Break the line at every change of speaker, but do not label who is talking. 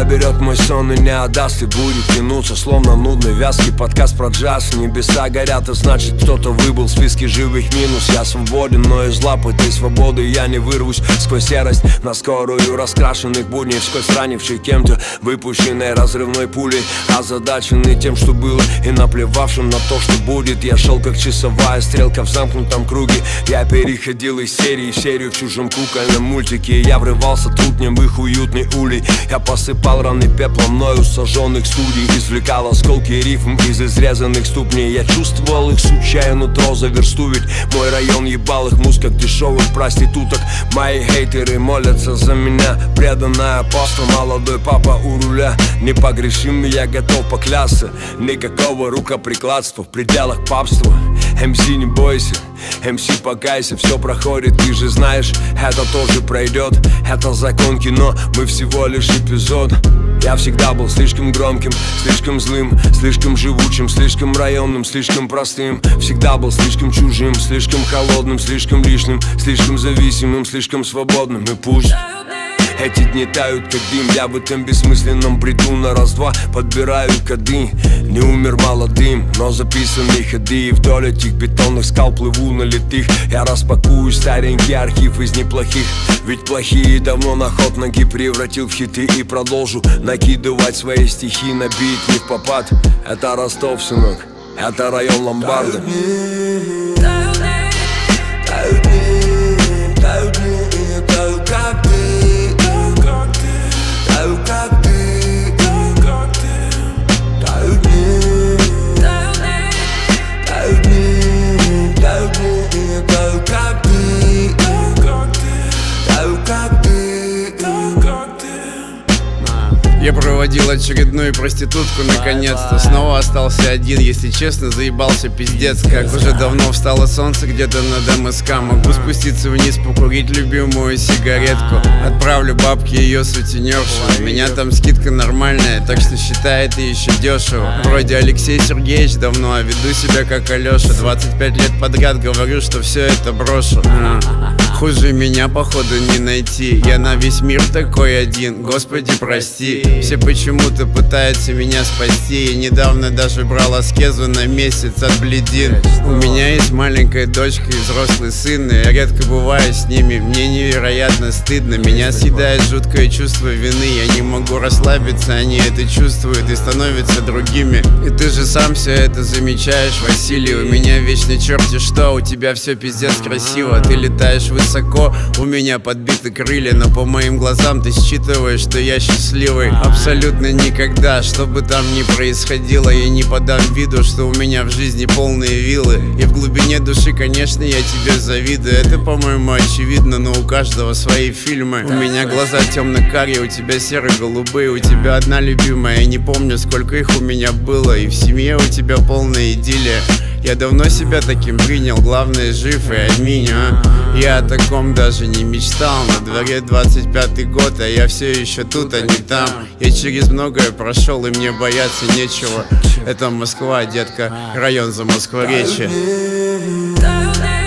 берет мой сон и не отдаст, и будет тянуться, словно нудный вязкий подкаст про джаз. Небеса горят, и значит кто-то выбыл в списке живых минус. Я свободен, но из лап этой свободы я не вырвусь сквозь серость на скорую раскрашенных будней, сквозь ранивший кем-то выпущенной разрывной пулей, озадаченный тем, что было, и наплевавшим на то, что будет. Я шел как часовая стрелка в замкнутом круге. Я переходил из серии в серию в чужом кукольном мультике. Я врывался трутнем в их уютный улей. Я посыпал раны пеплом мною сожженных студий, извлекал осколки рифм из изрезанных ступней. Я чувствовал их сучая нутро за версту, ведь мой район ебал их муз как дешевых проституток. Мои хейтеры молятся за меня, преданная паства, молодой папа у руля. Непогрешим, я готов поклясться, никакого рукоприкладства в пределах папства. МС, не бойся, МС, покайся, все проходит, ты же знаешь, это тоже пройдет. Это закон кино, мы всего лишь эпизод. Я всегда был слишком громким, слишком злым, слишком живучим, слишком районным, слишком простым. Всегда был слишком чужим, слишком холодным, слишком лишним, слишком зависимым, слишком свободным. И пусть эти дни тают как дым, я в этом бессмысленном бреду на раз-два подбираю коды. Не умер молодым, но записаны ходы, и вдоль этих бетонных скал плыву на литых. Я распакую старенький архив из неплохих, ведь плохие давно на ход ноги превратил в хиты. И продолжу накидывать свои стихи на бит не в попад. Это Ростов, сынок, это район ломбарда. Тают дни, тают дни, тают как ты. Таю как ты, таю дни, таю дни, таю дни, таю как ты, таю как ты.
Я проводил очередную проститутку наконец-то. Снова остался один, если честно, заебался пиздец. Как уже давно встало солнце где-то над МСК. Могу спуститься вниз, покурить любимую сигаретку. Отправлю бабки ее сутенершу. У меня там скидка нормальная, так что считай это еще дешево. Вроде Алексей Сергеевич давно, а веду себя как Алеша. 25 лет подряд говорю, что все это брошу. Хуже меня походу не найти. Я на весь мир такой один, Господи прости. Все почему-то пытаются меня спасти. Я недавно даже брал аскезу на месяц от бледин. У меня есть маленькая дочка и взрослый сын, и я редко бываю с ними. Мне невероятно стыдно, меня съедает жуткое чувство вины. Я не могу расслабиться, они это чувствуют и становятся другими. И ты же сам все это замечаешь, Василий. У меня вечно черти что, у тебя все пиздец красиво. Ты летаешь высоко, у меня подбиты крылья, но по моим глазам ты считываешь, что я счастливый. Абсолютно никогда, что бы там ни происходило, я не подам виду, что у меня в жизни полные виллы. И в глубине души, конечно, я тебе завидую. Это, по-моему, очевидно, но у каждого свои фильмы. У меня глаза темно-карие, у тебя серо-голубые. У тебя одна любимая, я не помню, сколько их у меня было. И в семье у тебя полная идиллия. Я давно себя таким принял, главное жив и аминь, а? Я о таком даже не мечтал. На дворе 25-й год, а я все еще тут, а не там. Я через многое прошел, и мне бояться нечего. Это Москва, детка, район Замоскворечья.